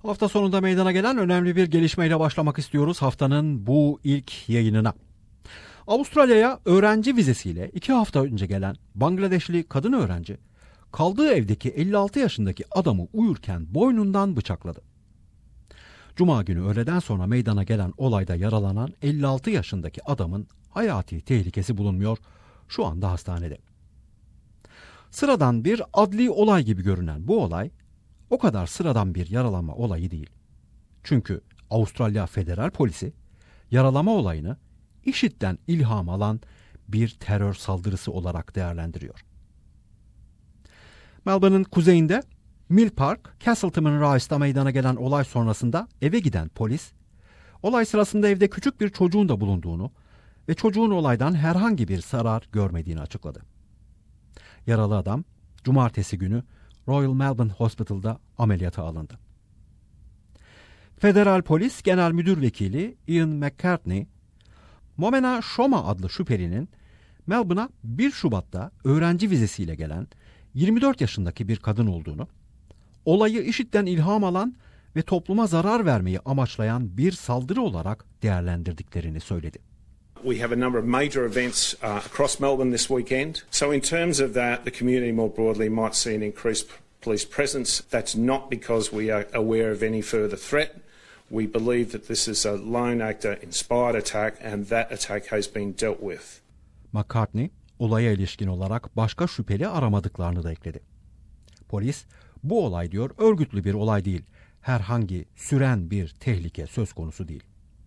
Hafta sonunda meydana gelen önemli bir gelişmeyle başlamak istiyoruz haftanın bu ilk yayınına. Avustralya'ya öğrenci vizesiyle 2 hafta önce gelen Bangladeşli kadın öğrenci, kaldığı evdeki 56 yaşındaki adamı uyurken boynundan bıçakladı. Cuma günü öğleden sonra meydana gelen olayda yaralanan 56 yaşındaki adamın hayati tehlikesi bulunmuyor, şu anda hastanede. Sıradan bir adli olay gibi görünen bu olay, o kadar sıradan bir yaralama olayı değil. Çünkü Avustralya Federal Polisi yaralama olayını IŞİD'den ilham alan bir terör saldırısı olarak değerlendiriyor. Melbourne'ın kuzeyinde Mill Park, Castleton Rice'da meydana gelen olay sonrasında eve giden polis, olay sırasında evde küçük bir çocuğun da bulunduğunu ve çocuğun olaydan herhangi bir zarar görmediğini açıkladı. Yaralı adam cumartesi günü Royal Melbourne Hospital'da ameliyata alındı. Federal Polis Genel Müdür Vekili Ian McCartney, Momena Shoma adlı şüphelinin Melbourne'a 1 Şubat'ta öğrenci vizesiyle gelen 24 yaşındaki bir kadın olduğunu, olayı IŞİD'den ilham alan ve topluma zarar vermeyi amaçlayan bir saldırı olarak değerlendirdiklerini söyledi. We have a number of major events across Melbourne this weekend. So in terms of that, the community more broadly might see an increased police presence. That's not because we are aware of any further threat. We believe that this is a lone actor-inspired attack and that attack has been dealt with. McCartney, olaya ilişkin olarak başka şüpheli aramadıklarını da ekledi. Polis, bu olay diyor örgütlü bir olay değil, herhangi süren bir tehlike söz konusu değil.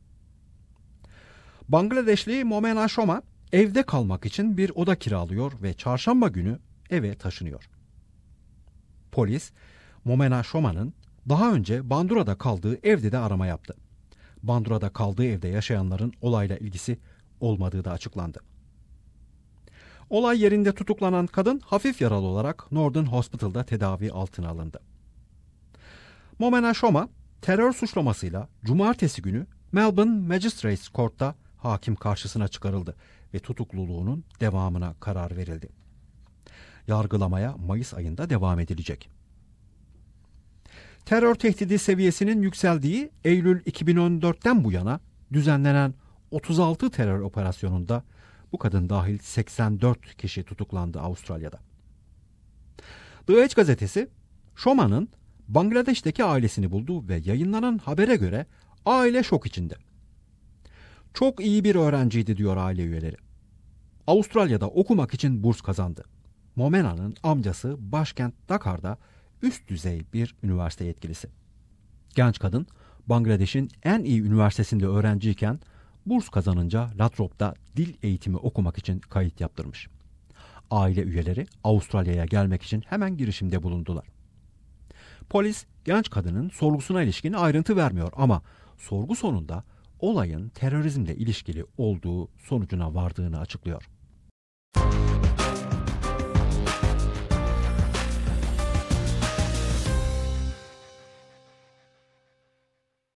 Bangladeşli Momena Shoma evde kalmak için bir oda kiralıyor ve çarşamba günü eve taşınıyor. Polis, Momena Shoma'nın daha önce Bandura'da kaldığı evde de arama yaptı. Bandura'da kaldığı evde yaşayanların olayla ilgisi olmadığı da açıklandı. Olay yerinde tutuklanan kadın hafif yaralı olarak Northern Hospital'da tedavi altına alındı. Momena Shoma terör suçlamasıyla cumartesi günü Melbourne Magistrates Court'ta hakim karşısına çıkarıldı ve tutukluluğunun devamına karar verildi. Yargılamaya Mayıs ayında devam edilecek. Terör tehdidi seviyesinin yükseldiği Eylül 2014'ten bu yana düzenlenen 36 terör operasyonunda bu kadın dahil 84 kişi tutuklandı Avustralya'da. The Age gazetesi, Shoma'nın Bangladeş'teki ailesini buldu ve yayınlanan habere göre aile şok içinde. Çok iyi bir öğrenciydi diyor aile üyeleri. Avustralya'da okumak için burs kazandı. Momena'nın amcası başkent Dakar'da üst düzey bir üniversite yetkilisi. Genç kadın Bangladeş'in en iyi üniversitesinde öğrenciyken burs kazanınca Latrop'ta dil eğitimi okumak için kayıt yaptırmış. Aile üyeleri Avustralya'ya gelmek için hemen girişimde bulundular. Polis genç kadının sorgusuna ilişkin ayrıntı vermiyor ama sorgu sonunda olayın terörizmle ilişkili olduğu sonucuna vardığını açıklıyor.